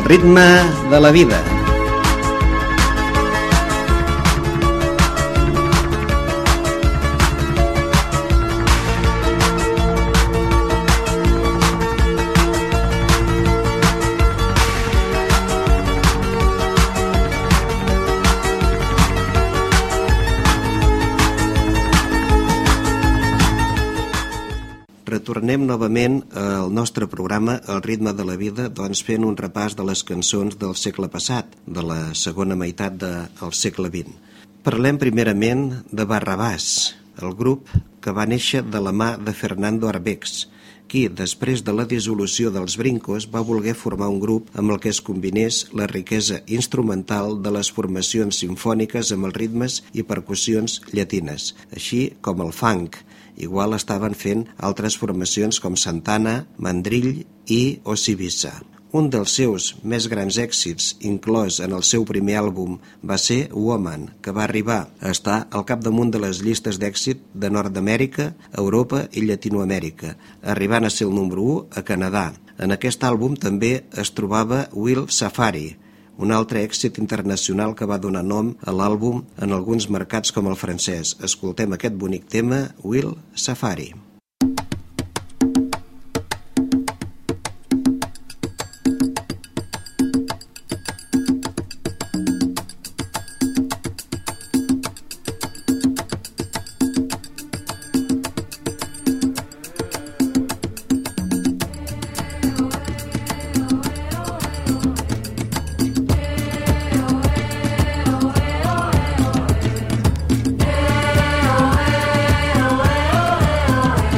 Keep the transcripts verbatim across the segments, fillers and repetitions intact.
El ritme de la vida. Retornem novament al nostre programa El ritme de la vida, doncs fent un repàs de les cançons del segle passat, de la segona meitat del segle vint. Parlem primerament de Barrabàs, el grup que va néixer de la mà de Fernando Arbex, qui, després de la dissolució dels Brincos, va voler formar un grup amb el que es combinés la riquesa instrumental de les formacions simfòniques amb els ritmes i percussions llatines, així com el funk. Igual estaven fent altres formacions com Santana, Mandrill i Osibissa. Un dels seus més grans èxits, inclòs en el seu primer àlbum, va ser Woman, que va arribar a estar al capdamunt de les llistes d'èxit de Nord-Amèrica, Europa i Llatinoamèrica, arribant a ser el número u a Canadà. En aquest àlbum també es trobava Will Safari, un altre èxit internacional que va donar nom a l'àlbum en alguns mercats com el francès. Escoltem aquest bonic tema, Will Safari. Hey,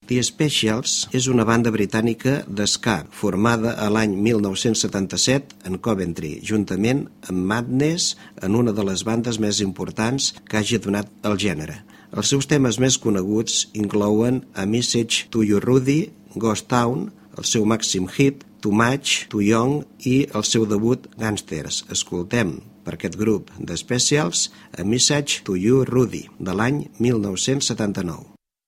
The Specials és una banda britànica d'ska formada a l'any mil nou-cents setanta-set en Coventry, juntament amb Madness, en una de les bandes més importants que hagi donat el gènere. Els seus temes més coneguts inclouen A Message to You Rudy, Ghost Town, el seu màxim hit, Too Much, Too Young i el seu debut Gangsters. Escoltem per aquest grup de Specials A Message to You Rudy, de l'any mil nou-cents setanta-nou.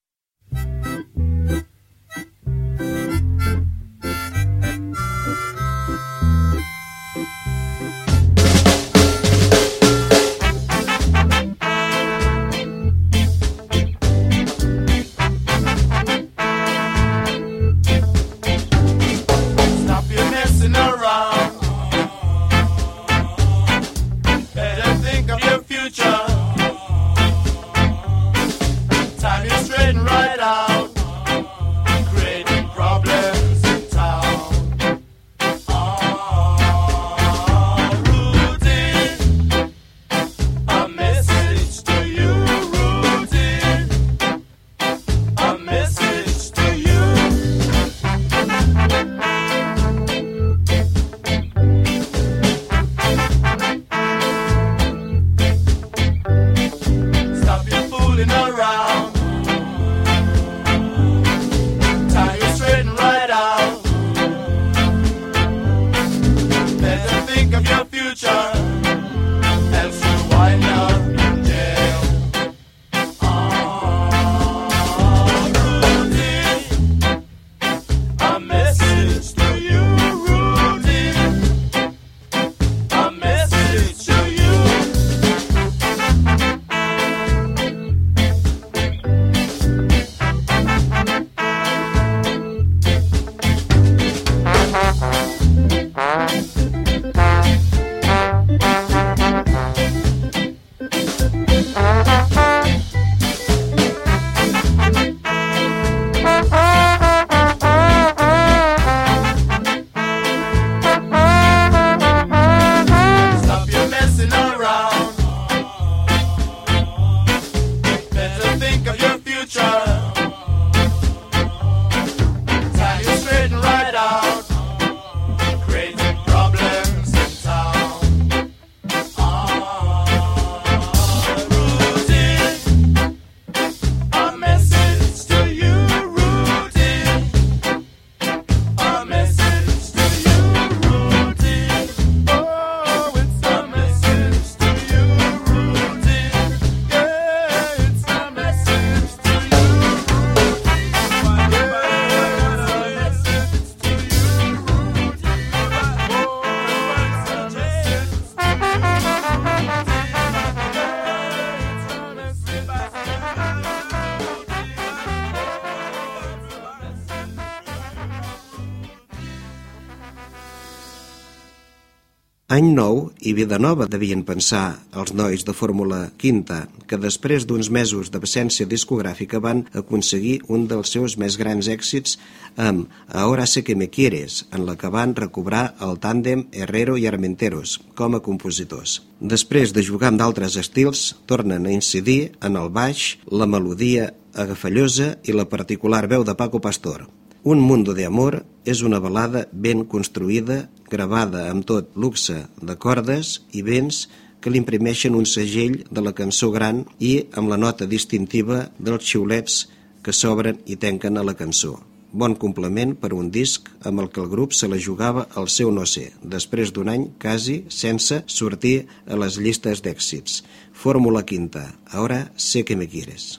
Any nou i vida nova, devien pensar els nois de Fórmula Quinta, que després d'uns mesos d'absència discogràfica van aconseguir un dels seus més grans èxits amb Ahora sé que me quieres, en la que van recobrar el tàndem Herrero i Armenteros com a compositors. Després de jugar amb d'altres estils, tornen a incidir en el baix, la melodia agafellosa i la particular veu de Paco Pastor. Un mundo de amor és una balada ben construïda, gravada amb tot luxe de cordes i vents que li imprimeixen un segell de la cançó gran i amb la nota distintiva dels xiulets que s'obren i tanquen a la cançó. Bon complement per un disc amb el que el grup se la jugava al seu no sé, després d'un any quasi sense sortir a les llistes d'èxits. Fórmula Quinta, Ahora sé que me quieres.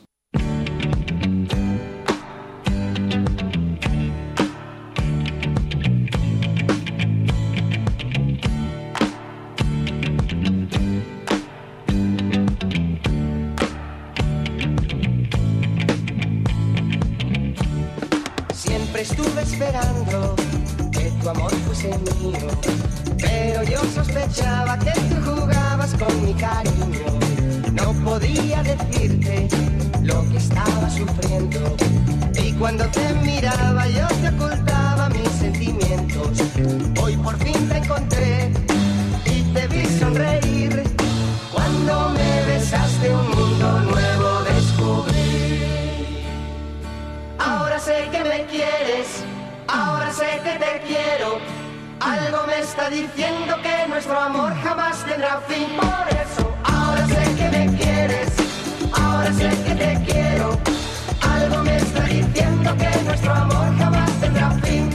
Estuve esperando que tu amor fuese mío, pero yo sospechaba que tú jugabas con mi cariño. No podía decirte lo que estaba sufriendo, y cuando te miraba yo te ocultaba mis sentimientos. Hoy por fin te encontré y te vi sonreír. Cuando me besaste un mundo nuevo descubrí. Ahora sé que me quieres, ahora sé que te quiero. Algo me está diciendo que nuestro amor jamás tendrá fin. Por eso, ahora sé que me quieres, ahora sé que te quiero. Algo me está diciendo que nuestro amor jamás tendrá fin.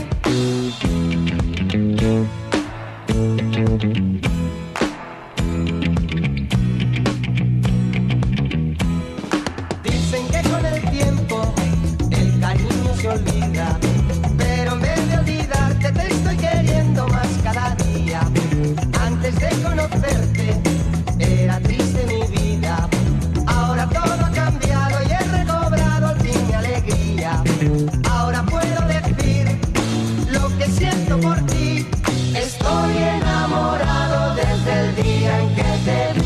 Dicen que con el tiempo el cariño se olvida, pero en vez de olvidarte te estoy queriendo más cada día. Antes de conocerte era triste mi vida, ahora todo ha cambiado y he recobrado al fin mi alegría. Ahora puedo decir lo que siento por ti, estoy enamorado desde el día en que te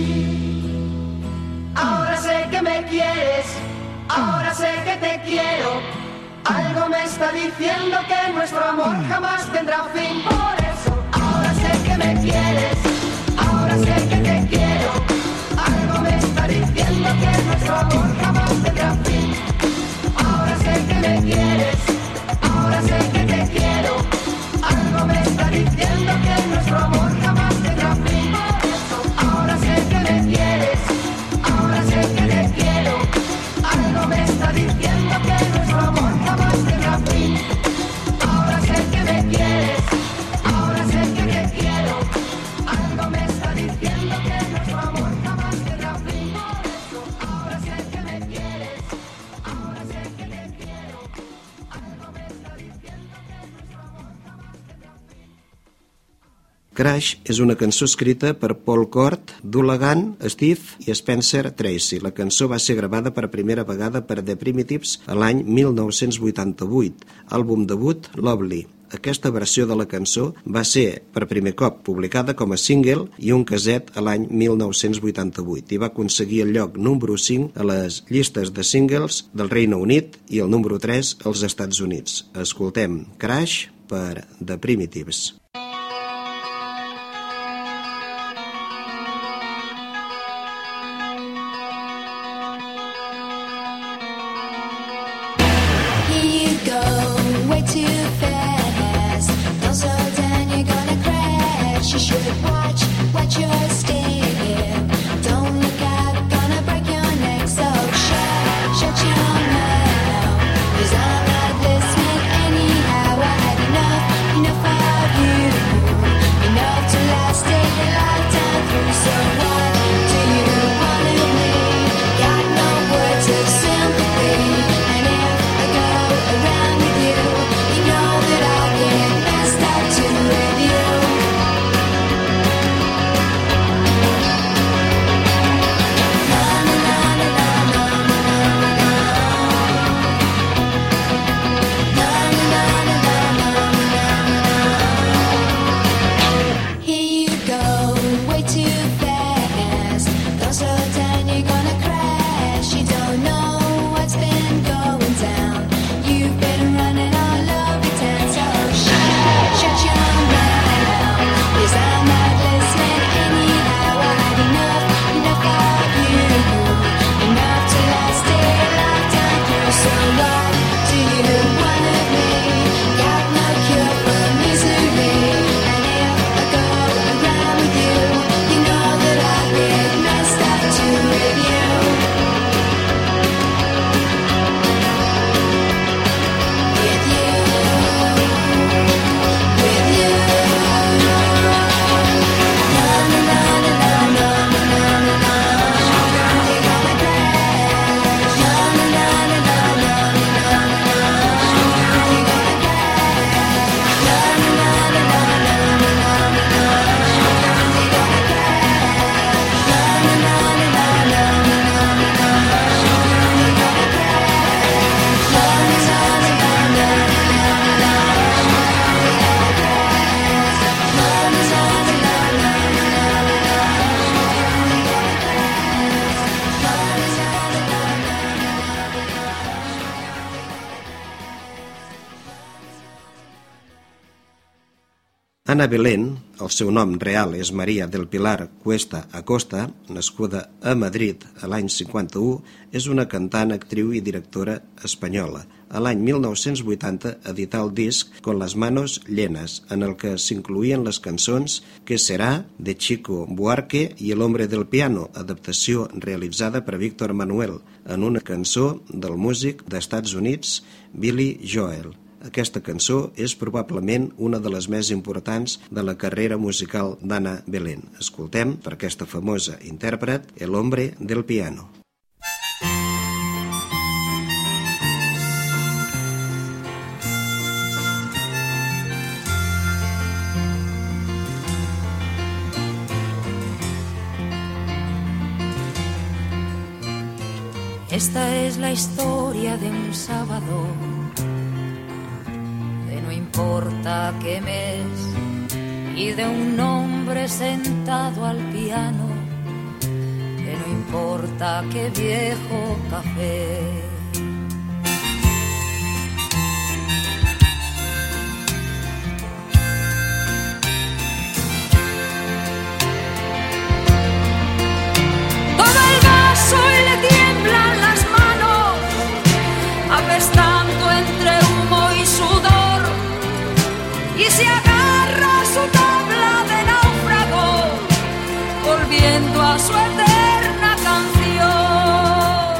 vi. Ahora sé que me quieres, ahora sé que te quiero. Algo me está diciendo que nuestro amor jamás tendrá fin. Por eso, ahora sé que me quieres, ahora sé que te quiero. Algo me está diciendo que nuestro amor jamás tendrá fin. Ahora sé que me quieres, ahora sé que te quiero. Algo me está diciendo que nuestro amor jamás tendrá fin. Por eso, ahora sé que me quieres, ahora sé que te quiero. Algo me está diciendo que nuestro amor jamás tendrá fin. Ahora sé que me quieres, ahora sé que te quiero. Algo me está diciendo que nuestro amor jamás tendrá fin. Por eso, ahora sé que me quieres, ahora sé que te quiero. Algo me está diciendo que nuestro amor jamás tendrá fin. Crash és una cançó escrita per Paul Cort, Doulagan, Steve i Spencer Tracy. La cançó va ser gravada per primera vegada per The Primitives a l'any mil nou-cents vuitanta-vuit, àlbum debut Lovely. Aquesta versió de la cançó va ser per primer cop publicada com a single i un caset a l'any mil nou-cents vuitanta-vuit i va aconseguir el lloc número cinc a les llistes de singles del Regne Unit i el número tres als Estats Units. Escoltem Crash per The Primitives. Enough of you. Ana Belén, el seu nom real és Maria del Pilar Cuesta Acosta, nascuda a Madrid a l'any cinquanta-u, és una cantant, actriu i directora espanyola. A l'any mil nou-cents vuitanta edità el disc Con las manos llenas, en el que s'incloïen les cançons Que será, de Chico Buarque, i El hombre del piano, adaptació realitzada per Víctor Manuel, en una cançó del músic d'Estats Units Billy Joel. Aquesta cançó és probablement una de les més importants de la carrera musical d'Ana Belén. Escoltem per aquesta famosa intèrpret El hombre del piano. Esta es la historia de un sábado, de no importa qué mes, y de un hombre sentado al piano, de no importa qué viejo café. Apestando entre humo y sudor, y se agarra a su tabla de náufrago, volviendo a su eterna canción.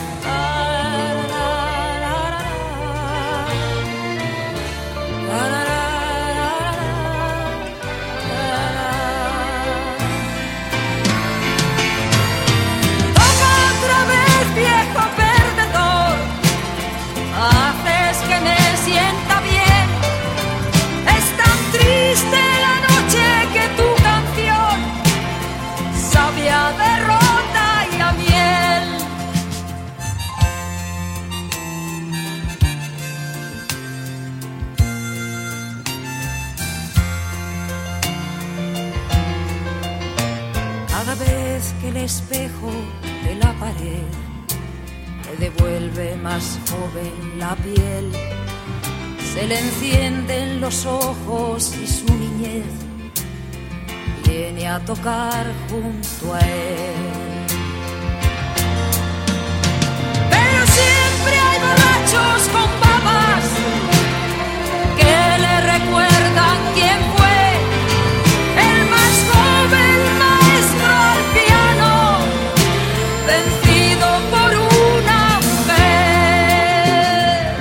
Toca otra vez, viejo perdedor, haces que me sienta bien. Es tan triste la noche que tu canción sabe a derrota y a miel. Cada vez que el espejo de la pared le devuelve más joven la piel, se le encienden los ojos y su niñez viene a tocar junto a él. Pero siempre hay borrachos con babas que le recuerdan quién fue el más joven maestro al piano, vencido por una mujer.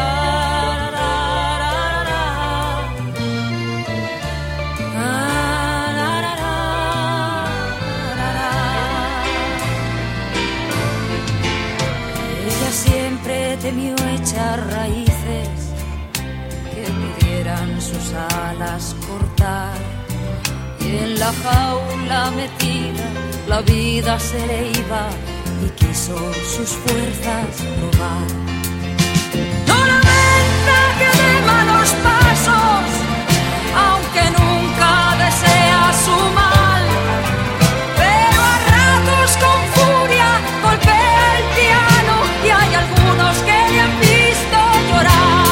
Ella siempre temió echar raíces que pudieran sus alas cortar, y en la jaula metida la vida se le iba y quiso sus fuerzas probar. No lamenta que dé malos pasos, aunque nunca desea su mal, pero a ratos con furia golpea el piano y hay algunos que le han visto llorar.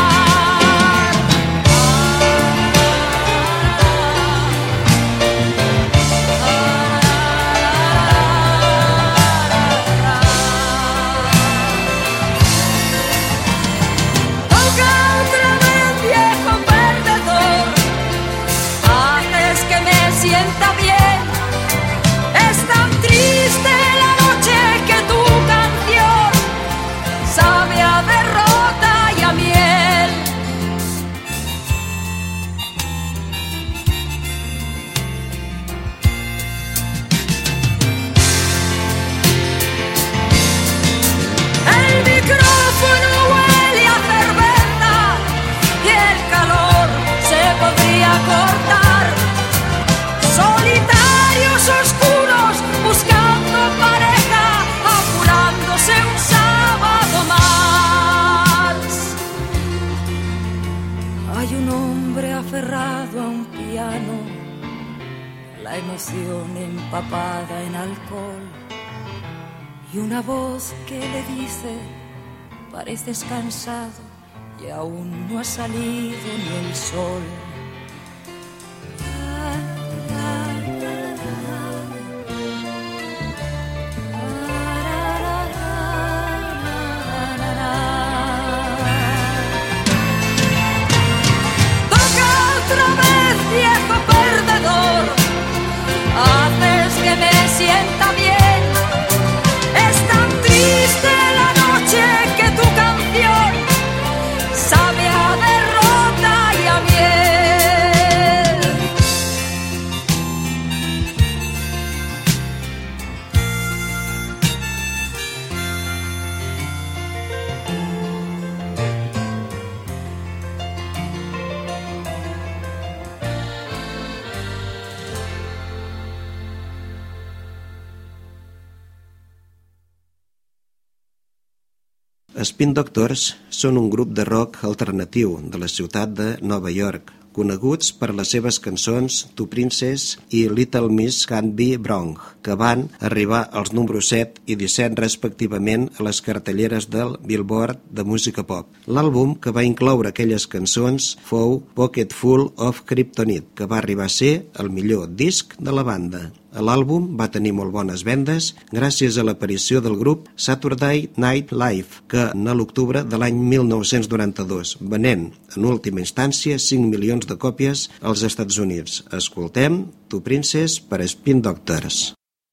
Sienta bien, es tan triste la noche que tu canción sabe a derrota y a miel. El micrófono huele a cerveza y el calor se podría cortar. Solitarios oscuros buscando pareja, apurándose un sábado más. Hay un hombre aferrado a un piano, la emoción empapada en alcohol, y una voz que le dice: pareces cansado y aún no ha salido ni el sol. Spin Doctors són un grup de rock alternatiu de la ciutat de Nova York, coneguts per les seves cançons To Princess i Little Miss Can't Be Wrong, que van arribar als números set i disset respectivament a les cartelleres del Billboard de música pop. L'àlbum que va incloure aquelles cançons fou Pocket Full of Kryptonite, que va arribar a ser el millor disc de la banda. L'àlbum va tenir molt bones vendes gràcies a l'aparició del grup Saturday Night Live, que en l'octubre de l'any mil nou-cents noranta-dos, venent en última instància cinc milions de còpies als Estats Units. Escoltem To Princess per Spin Doctors.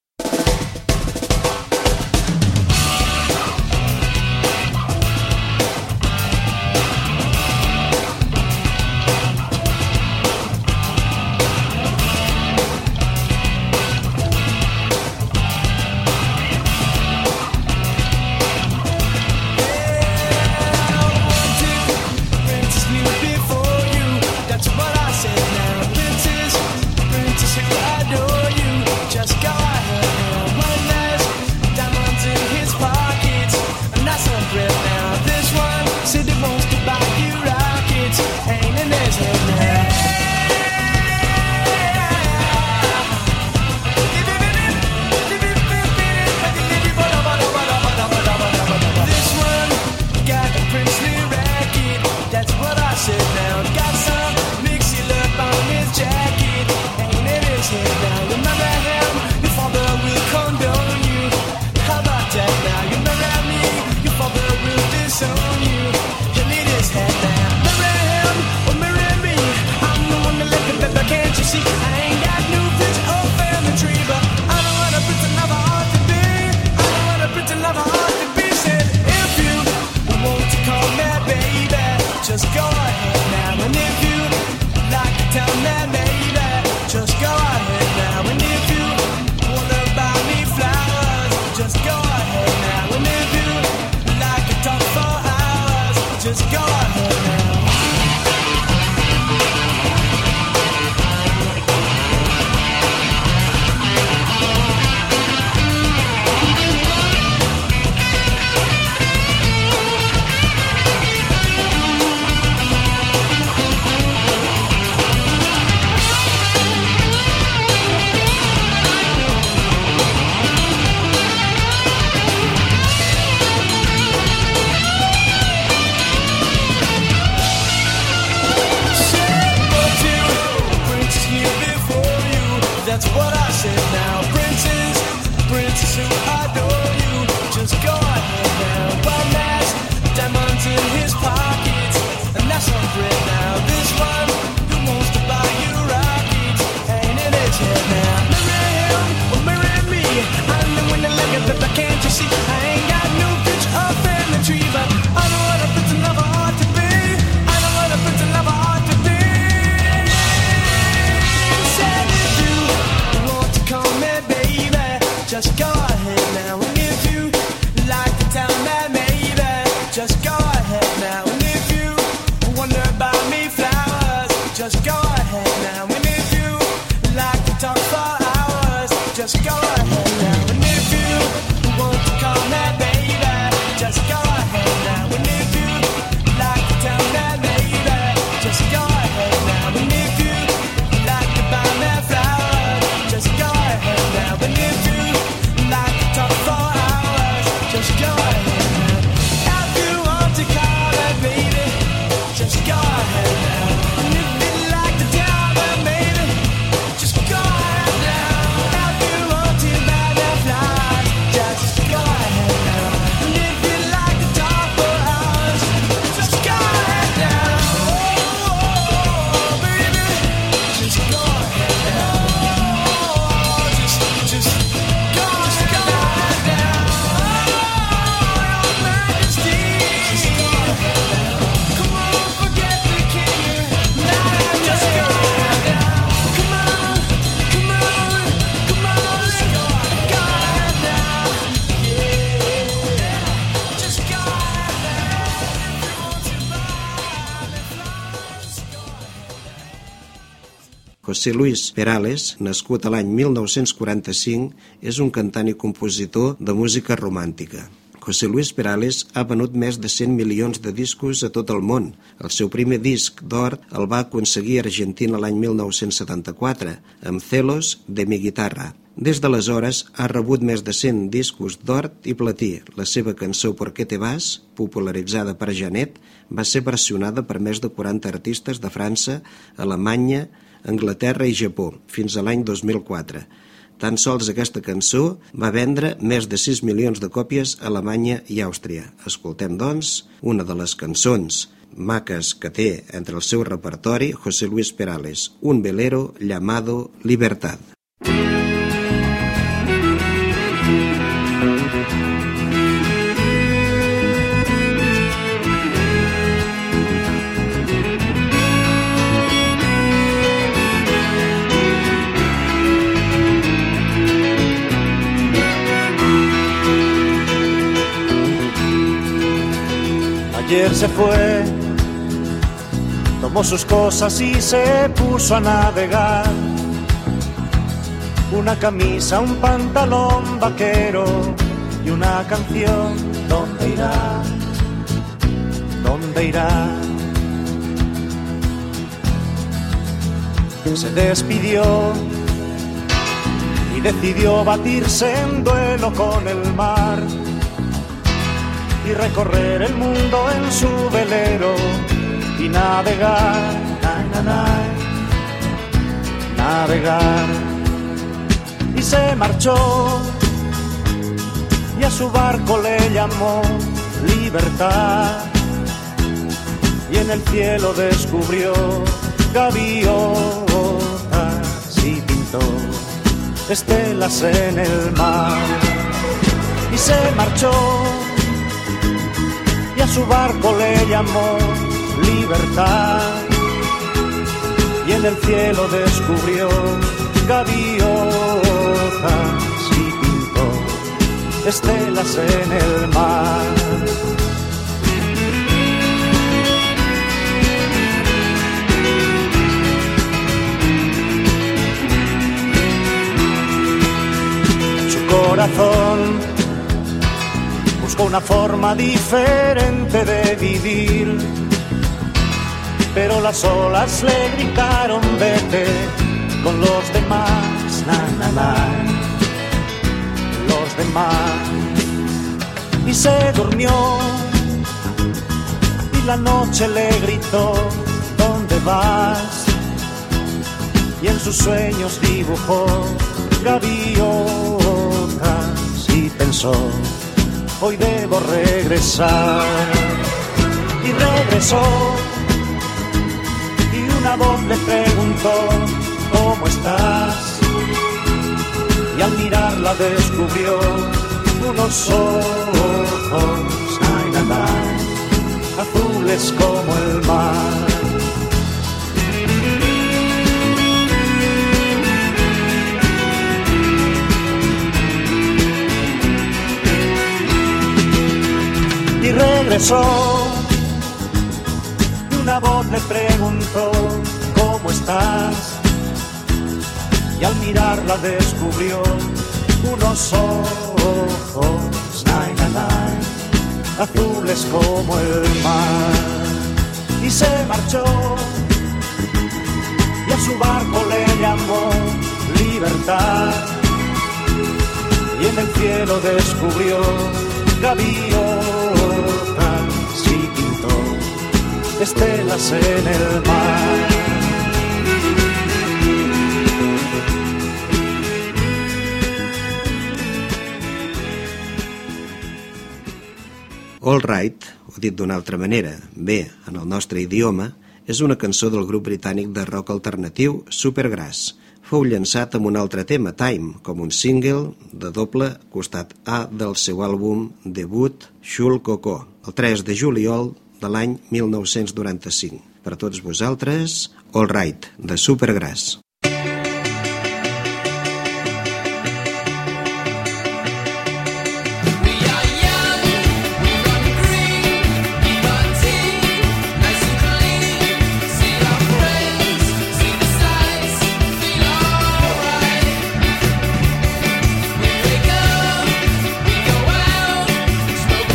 José Luis Perales, nascut a l'any mil nou-cents quaranta-cinc, és un cantant i compositor de música romàntica. José Luis Perales ha venut més de cent milions de discos a tot el món. El seu primer disc d'or el va aconseguir a Argentina l'any mil nou-cents setanta-quatre, amb Celos de mi guitarra. Des d'aleshores ha rebut més de cent discos d'or i platí. La seva cançó ¿Por qué te vas?, popularitzada per Janet, va ser versionada per més de quaranta artistes de França, Alemanya, Anglaterra i Japó, fins a l'any dos mil quatre. Tan sols aquesta cançó va vendre més de sis milions de còpies a Alemanya i Àustria. Escoltem, doncs, una de les cançons maques que té entre el seu repertori José Luis Perales, un velero llamado Libertad. Ayer se fue, tomó sus cosas y se puso a navegar. Una camisa, un pantalón vaquero y una canción. ¿Dónde irá? ¿Dónde irá? Se despidió y decidió batirse en duelo con el mar y recorrer el mundo en su velero y navegar, na, na, na, navegar. Y se marchó y a su barco le llamó Libertad, y en el cielo descubrió gaviotas y pintó estelas en el mar. Y se marchó y a su barco le llamó Libertad, y en el cielo descubrió gaviotas y pintó estelas en el mar. Su corazón buscó una forma diferente de vivir, pero las olas le gritaron vete con los demás, na, na, na, los demás. Y se durmió y la noche le gritó ¿dónde vas? Y en sus sueños dibujó gaviotas y pensó hoy debo regresar. Y regresó y una voz le preguntó ¿cómo estás? Y al mirarla descubrió unos ojos, ay, ay, ay, azules como el mar. Y regresó y una voz le preguntó ¿cómo estás? Y al mirarla descubrió unos ojos, ay, ay, ay, azules como el mar. Y se marchó y a su barco le llamó Libertad, y en el cielo descubrió gaviotas y pintó estelas en el mar. All Right, o dit d'una altra manera, bé, en el nostre idioma, és una cançó del grup britànic de rock alternatiu Supergrass. Fou llançat amb un altre tema, Time, com un single de doble costat A del seu àlbum debut Shul Coco, el tres de juliol de l'any mil nou-cents noranta-cinc. Per a tots vosaltres, All Right, de Supergrass. Smoke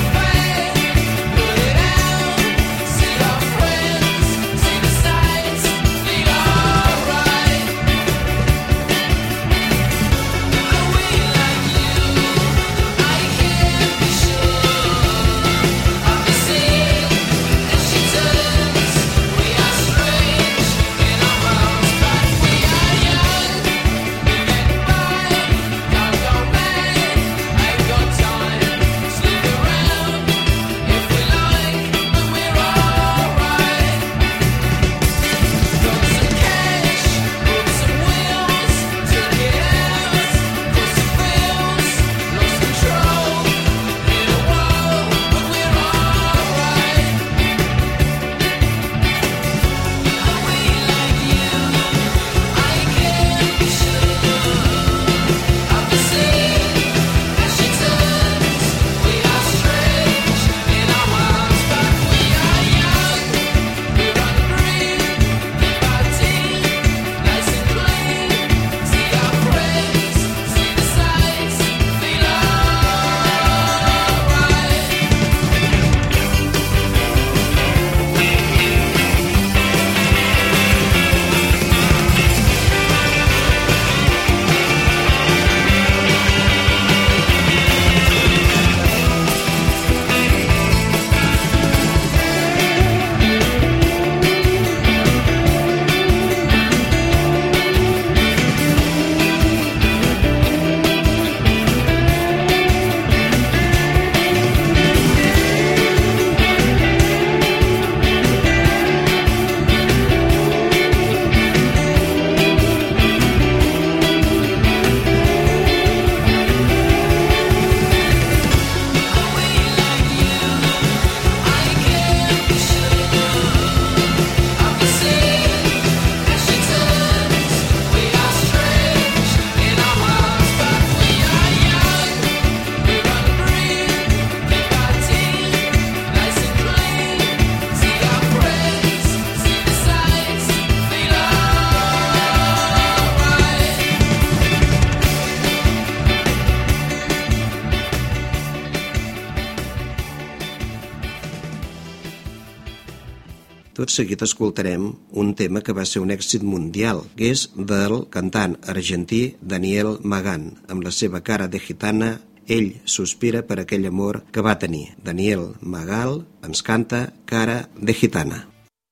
Tot seguit escoltarem un tema que va ser un èxit mundial, que és del cantant argentí Daniel Magán, amb la seva Cara de gitana, ell sospira per aquell amor que va tenir. Daniel Magán ens canta Cara de gitana.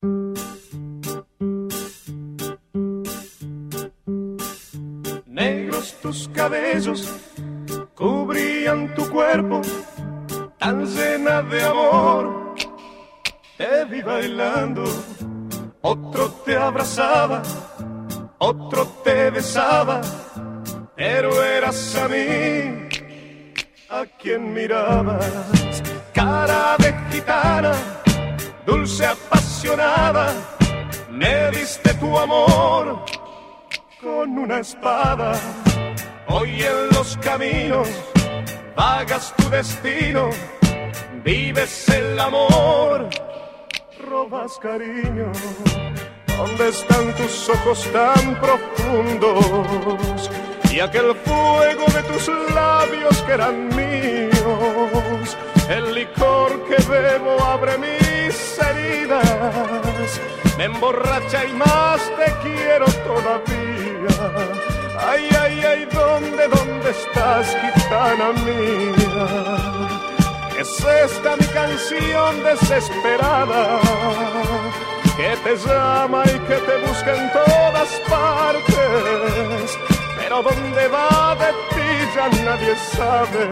Negros tus cabellos cubrían tu cuerpo, tan llena de amor. Te vi bailando, otro te abrazaba, otro te besaba, pero eras a mí a quien mirabas. Cara de gitana, dulce apasionada, me diste tu amor con una espada. Hoy en los caminos vagas tu destino, vives el amor, robas cariño. ¿Dónde están tus ojos tan profundos y aquel fuego de tus labios que eran míos? El licor que bebo abre mis heridas, me emborracha y más te quiero todavía. Ay, ay, ay, ¿dónde, dónde estás, gitana mía? Es esta mi canción desesperada, que te llama y que te busca en todas partes, pero dónde va de ti ya nadie sabe.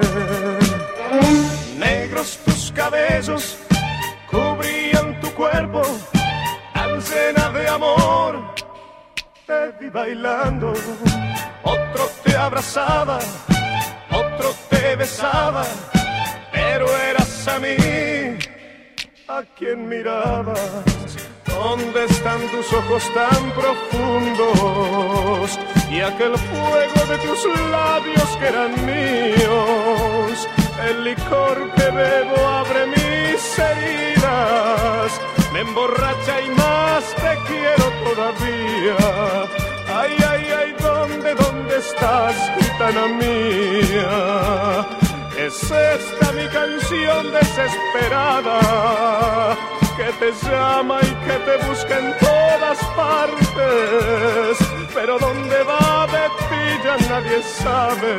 Negros tus cabellos cubrían tu cuerpo, tan llena de amor. Te vi bailando, otro te abrazaba, otro te besaba, pero eras a mí a quien mirabas. ¿Dónde están tus ojos tan profundos y aquel fuego de tus labios que eran míos? El licor que bebo abre mis heridas, me emborracha y más te quiero todavía. Ay, ay, ay, ¿dónde, dónde estás, gitana mía? Es esta mi canción desesperada, que te llama y que te busca en todas partes, pero dónde va de ti ya nadie sabe.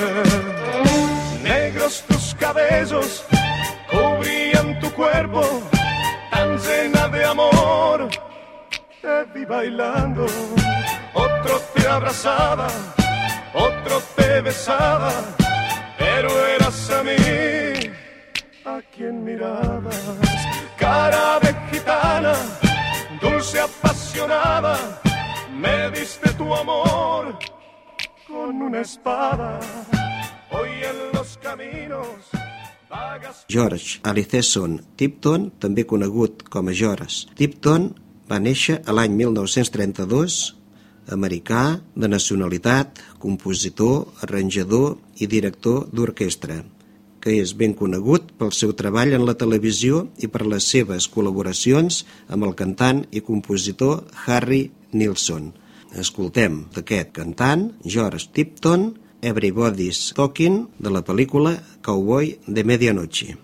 Negros tus cabellos cubrían tu cuerpo, tan llena de amor. Te vi bailando, otro te abrazaba, otro te besaba, pero eras a mí a quien mirabas. Cara de gitana, dulce apasionada, me diste tu amor con una espada. Hoy en los caminos vagas... George Alcesson Tipton, també conegut com a George Tipton, va néixer a l'any mil nou-cents trenta-dos, americà, de nacionalitat, compositor, arranjador i director d'orquestra, que és ben conegut pel seu treball en la televisió i per les seves col·laboracions amb el cantant i compositor Harry Nilsson. Escoltem d'aquest cantant, George Tipton, Everybody's Talking, de la pel·lícula Cowboy de Medianoche.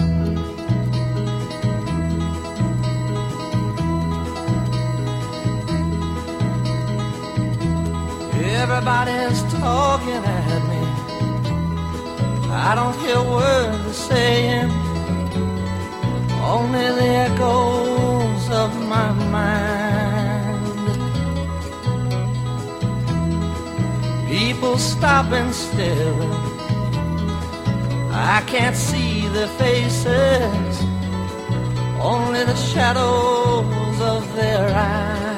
Everybody's talking at me, I don't hear words they're saying, only the echoes of my mind. People stopping still, I can't see their faces, only the shadows of their eyes.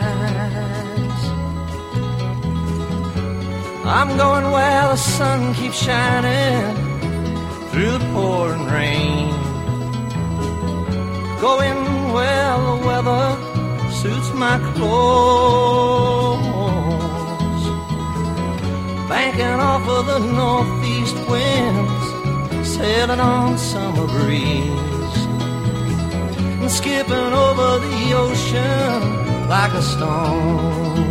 I'm going where the sun keeps shining through the pouring rain, going where the weather suits my clothes, banking off of the northeast winds, sailing on summer breeze, and skipping over the ocean like a stone.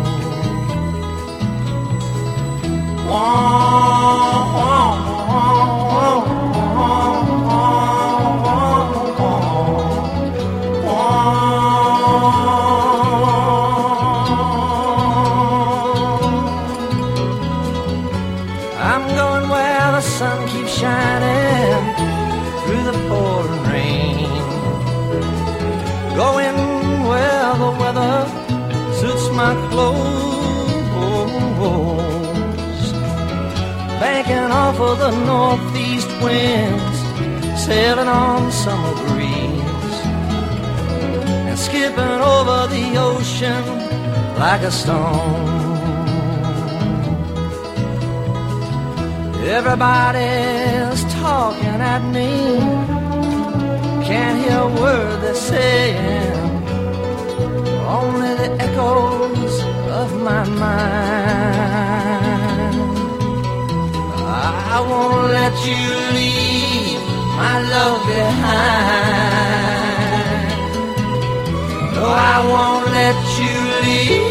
Wah, wah, wah, wah, wah, wah, wah. going where the weather suits my clothes, banking off of the northeast winds, sailing on summer breeze, and skipping over the ocean like a stone. Everybody's talking at me, can't hear a word they're saying, only the echoes of my mind. I won't let you leave my love behind. No, I won't let you leave.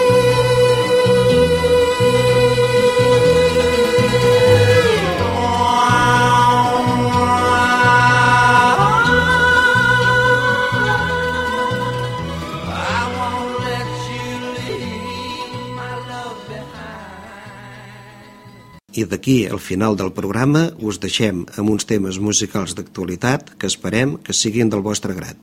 I d'aquí al final del programa us deixem amb uns temes musicals d'actualitat que esperem que siguin del vostre grat.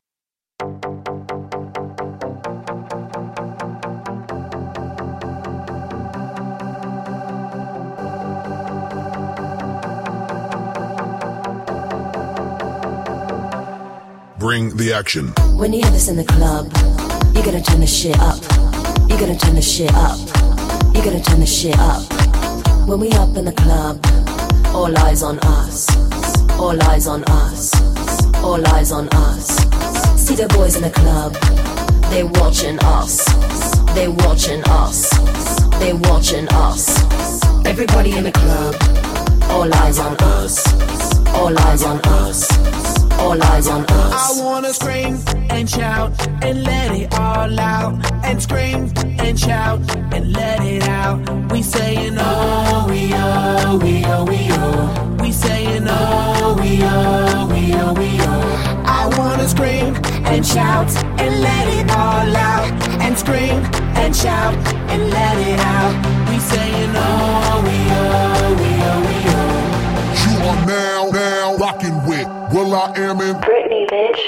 Bring the action. When you hear this in the club, you gotta turn the shit up. You gotta turn the shit up. You gotta turn the shit up. When we up in the club, all eyes on us. All eyes on us. All eyes on us. See the boys in the club, they watching us. They watching us. They watching us. Everybody in the club, all eyes on us. All eyes on us. All eyes on us. I wanna scream and shout and let it all out. And scream and shout and let it out. We saying oh, we oh, we oh, we oh. We saying oh, we oh, we oh, we oh. I wanna scream and shout and let it all out. And scream and shout and let it out. We saying oh, we oh, we oh, we oh. You are now, now rocking with Will I Am in Britney, bitch.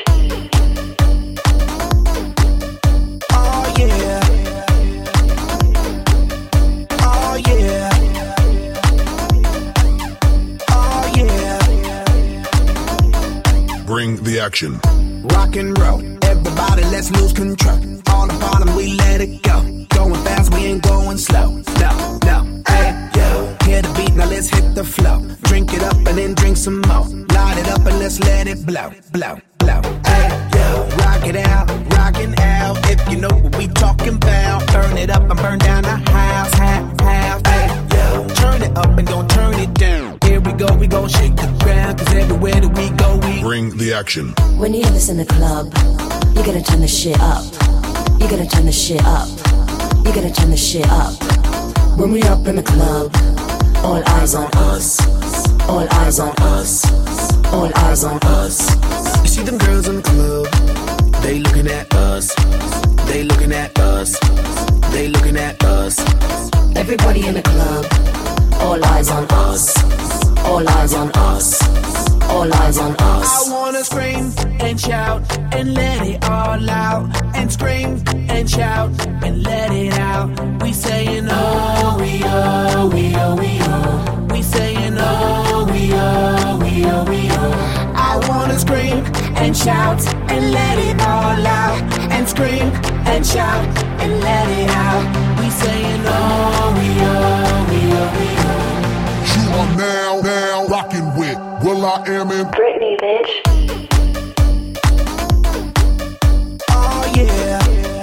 Oh yeah. Oh yeah. Oh yeah. Bring the action. Rock and roll, everybody let's lose control. All the bottom we let it go. Going fast, we ain't going slow. No, no, hey, yo. Hear the beat, now let's hit the flow. Drink it up and then drink some more. Light it up and let's let it blow, blow, blow. Hey, yo. Rock it out, rockin' out. If you know what we talking about. Burn it up and burn down the house, house, house. Hey, yo. Turn it up and don't turn it down. Here we go, we gon' shake the ground. Cause everywhere that we go, we bring the action. When you hear this in the club, you gotta turn the shit up. You gotta turn the shit up. You gotta turn the shit up. When we up in the club, all eyes on us. All eyes on us. All eyes on us. You see them girls in the club, they looking at us. They looking at us. They looking at us. Everybody in the club, all eyes on us. All eyes on us. All eyes on us. I wanna scream and shout and let it all out. And scream and shout and let it out. We saying oh, we oh, we oh, we oh. We saying oh, we oh, we oh, we oh. I wanna scream and shout and let it all out. And scream and shout and let it out. We saying oh, we oh, we oh, we oh. You are now, now rocking with Will I Am in Britney, bitch. Oh yeah.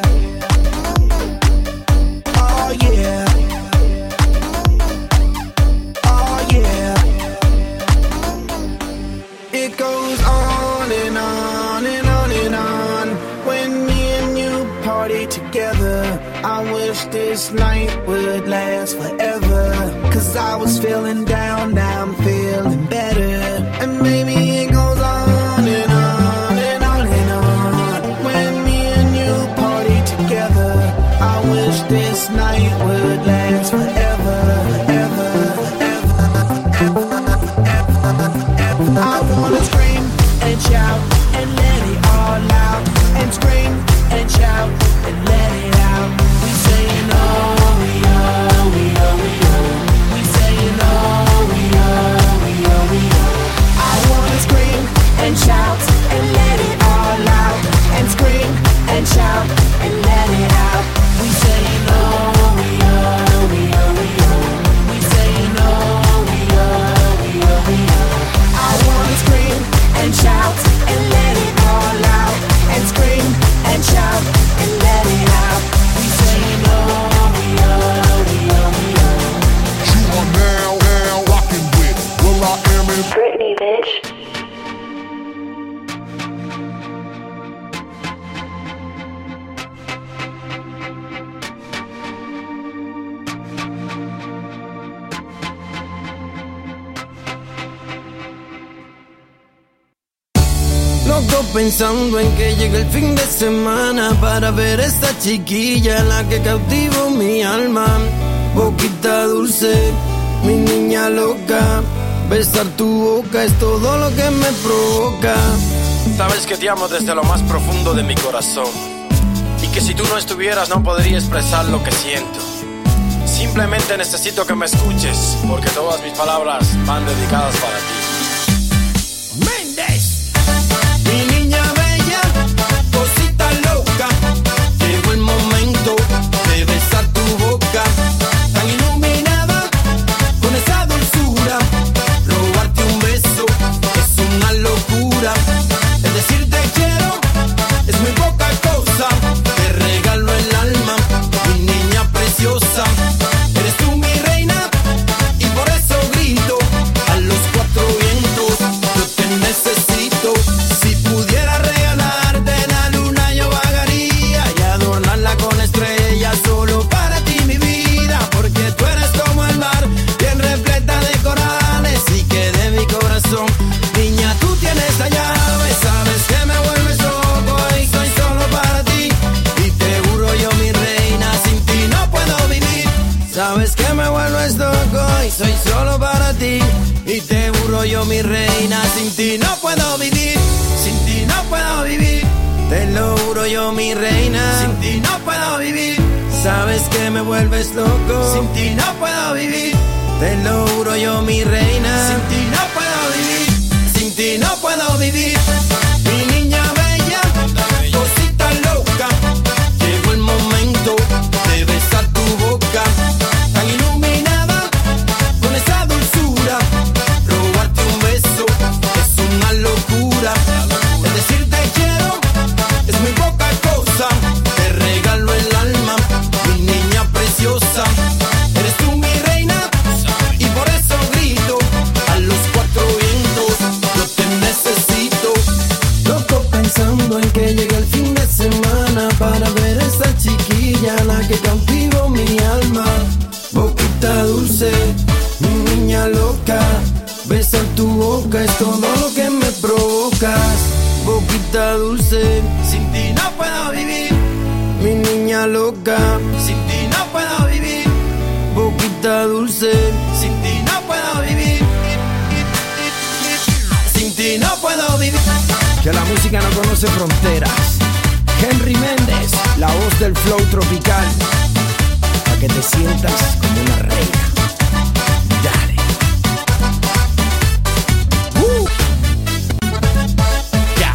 Oh yeah. Oh yeah. It goes on and on and on and on. When me and you party together, I wish this night would last forever. Cause I was feeling down, now I'm feeling better. And maybe it goes on and on and on and on. When me and you party together, I wish this night would last forever, forever, forever, forever, forever, forever. I wanna scream and shout and let it all out. And scream pensando en que llegue el fin de semana para ver esta chiquilla, la que cautivó mi alma. Boquita dulce, mi niña loca, besar tu boca es todo lo que me provoca. Sabes que te amo desde lo más profundo de mi corazón, y que si tú no estuvieras no podría expresar lo que siento. Simplemente necesito que me escuches, porque todas mis palabras van dedicadas para ti. Méndez, mi niña bella, cosita loca, llegó el momento de besar tu boca, tan iluminada con esa dulzura. Robarte un beso es una locura. El decir te quiero es muy poca cosa. Te regalo el alma, mi niña preciosa. Eres tú mi reina y por eso grito a los cuatro vientos. Yo te necesito. Si pudiera regalarte la luna yo vagaría y adornarla con estrellas solo para ti mi vida. Porque tú eres como el mar, bien repleta de corales, y que de mi corazón, niña, tú tienes la llave. Sabes que me vuelves loco y soy solo para ti, y te juro yo mi reina, sin ti no puedo vivir. Sabes que me vuelves loco y soy solo para ti, y te juro yo mi reina, sin ti no puedo vivir. Sin ti no puedo vivir, te lo juro yo mi reina, sin ti no puedo vivir. Sabes que me vuelves loco, sin ti no puedo vivir. Te lo juro yo mi reina, sin ti no puedo vivir. Sin ti no puedo vivir. Mi niña bella, cosita loca, llegó el momento de besar tu boca, tan iluminada con esa dulzura. Robarte un beso es una locura. El decir te quiero es muy poca cosa. Te regalo el alma, mi niña preciosa. Eres tú mi reina y por eso grito a los cuatro vientos. Yo te necesito. Loco pensando en que llegue el fin de semana para ver esta chiquilla, la que cautivó mi alma. Boquita dulce, mi niña loca, besar tu boca es todo lo que me provocas. Boquita dulce, sin ti no puedo vivir. Mi niña loca, sin ti no puedo vivir. Boquita dulce, sin ti no puedo vivir. Sin ti no puedo vivir. Que la música no conoce fronteras. Henry Méndez, la voz del flow tropical, para que te sientas como una reina. Dale. Uh. Ya.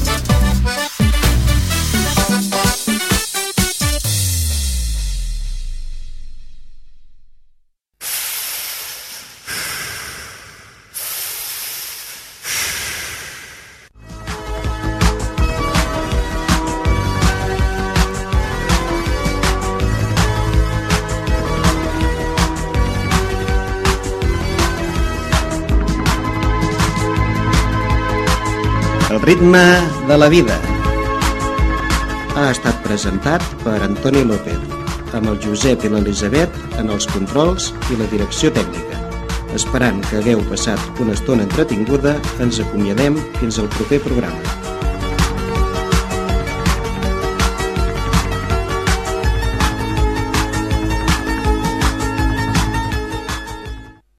El ritme de la vida ha estat presentat per Antoni López, amb el Josep i l'Elisabet en els controls i la direcció tècnica. Esperant que hagueu passat una estona entretinguda, ens acomiadem fins al proper programa.